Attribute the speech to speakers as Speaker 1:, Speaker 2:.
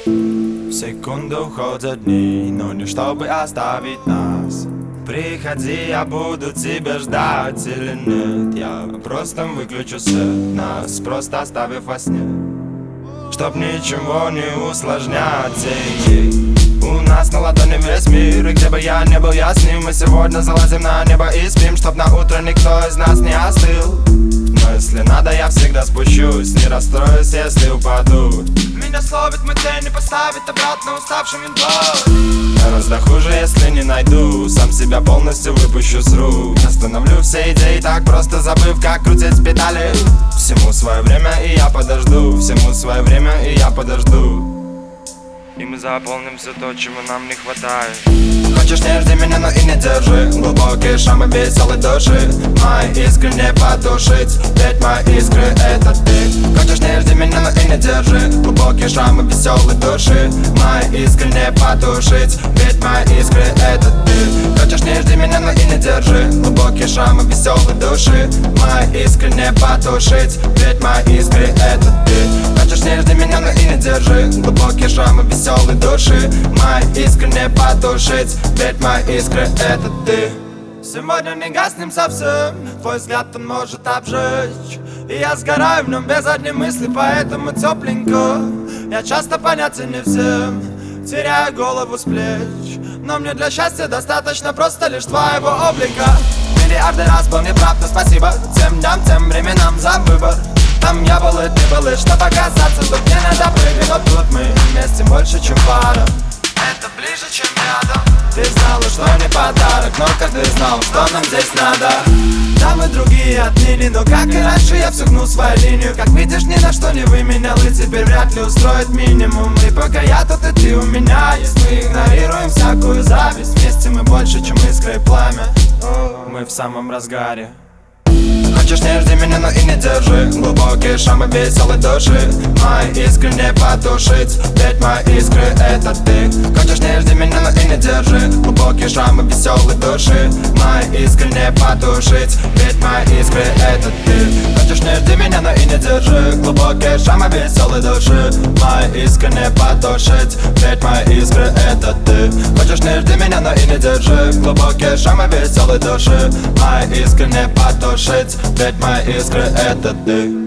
Speaker 1: В секунду уходят дни, но не чтобы оставить нас. Приходи, я буду тебя ждать или нет. Я просто выключу свет, нас просто оставив во сне, чтоб ничего не усложнять. У нас на ладони весь мир, и где бы я ни был, я с ним. Мы сегодня залазим на небо и спим, чтоб на утро никто из нас не остыл. Но если надо, я всегда спущусь, не расстроюсь, если упаду. Меня словит мой тень и поставит обратно уставшим винтом. Гораздо хуже, если не найду, сам себя полностью выпущу с рук. Остановлю все идеи, так просто забыв, как крутить педали. Всему свое время, и я подожду. Всему свое время, и я подожду. И мы заполним все то, чего нам не хватает. Хочешь, не жди меня, но и не держи глубокие шрамы веселой души. Мои искры не потушить, ведь мои искры это ты. Хочешь, не жди меня, но и не держи глубокие шрамы веселой души. Мои искры не потушить, ведь мои искры это ты. Хочешь, не жди меня, но и не держи глубокие шрамы веселой души. Мои искры не потушить, ведь мои искры это ты. Хочешь, не жди меня, но и не держи глубокие шрамы веселой души. Мои искры не потушить, ведь мои искры это ты. Сегодня не гаснем совсем, твой взгляд он может обжечь. И я сгораю в нем без одной мысли, поэтому тепленько. Я часто понятен не всем, теряю голову с плеч. Но мне для счастья достаточно просто лишь твоего облика. Миллиарды раз был неправ, но спасибо тем дням, тем временам за выбор. Там я был и ты был, и что показаться, тут не надо прыгать. Но тут мы вместе больше, чем пара. Это ближе, чем рядом. Ты знала, что не подарок, но каждый знал, что нам здесь надо. Там и другие отныне, но как и раньше я всю гну свою линию. Как видишь, ни на что не выменял, и теперь вряд ли устроит минимум. И пока я тут, и ты у меня есть. Мы игнорируем всякую зависть. Вместе мы больше, чем искра и пламя. Мы в самом разгаре. Хочешь, не жди меня, но и не держи глубокие шрамы веселой души. Мои искры не потушить, ведь мои искры это ты. Хочешь, не жди меня, но и не держи глубокие шрамы веселой души. Мои искры не потушить, ведь мои искры это ты. Хочешь, не жди меня, но и не держи глубокие шрамы веселой души. Мои искры не потушить, ведь мои искры это ты. Хочешь, не жди меня, но и не держи глубокие шрамы веселой души. Мои искры не потушить, ведь мои искры это ты.